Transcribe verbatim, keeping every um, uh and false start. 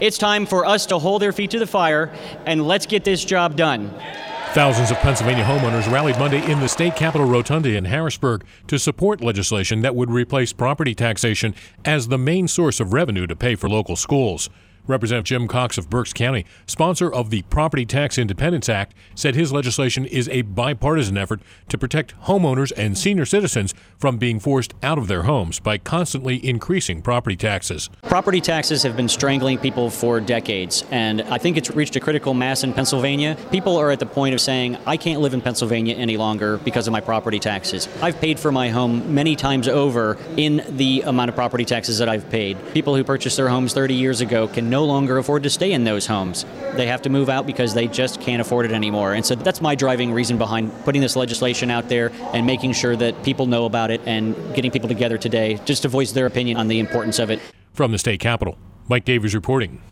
It's time for us to hold their feet to the fire, and let's get this job done. Thousands of Pennsylvania homeowners rallied Monday in the state capitol rotunda in Harrisburg to support legislation that would replace property taxation as the main source of revenue to pay for local schools. Representative Jim Cox of Berks County, sponsor of the Property Tax Independence Act, said his legislation is a bipartisan effort to protect homeowners and senior citizens from being forced out of their homes by constantly increasing property taxes. Property taxes have been strangling people for decades, and I think it's reached a critical mass in Pennsylvania. People are at the point of saying, I can't live in Pennsylvania any longer because of my property taxes. I've paid for my home many times over in the amount of property taxes that I've paid. People who purchased their homes thirty years ago can no longer afford to stay in those homes. They have to move out because they just can't afford it anymore. And so that's my driving reason behind putting this legislation out there and making sure that people know about it and getting people together today just to voice their opinion on the importance of it. From the state capitol, Mike Davies reporting.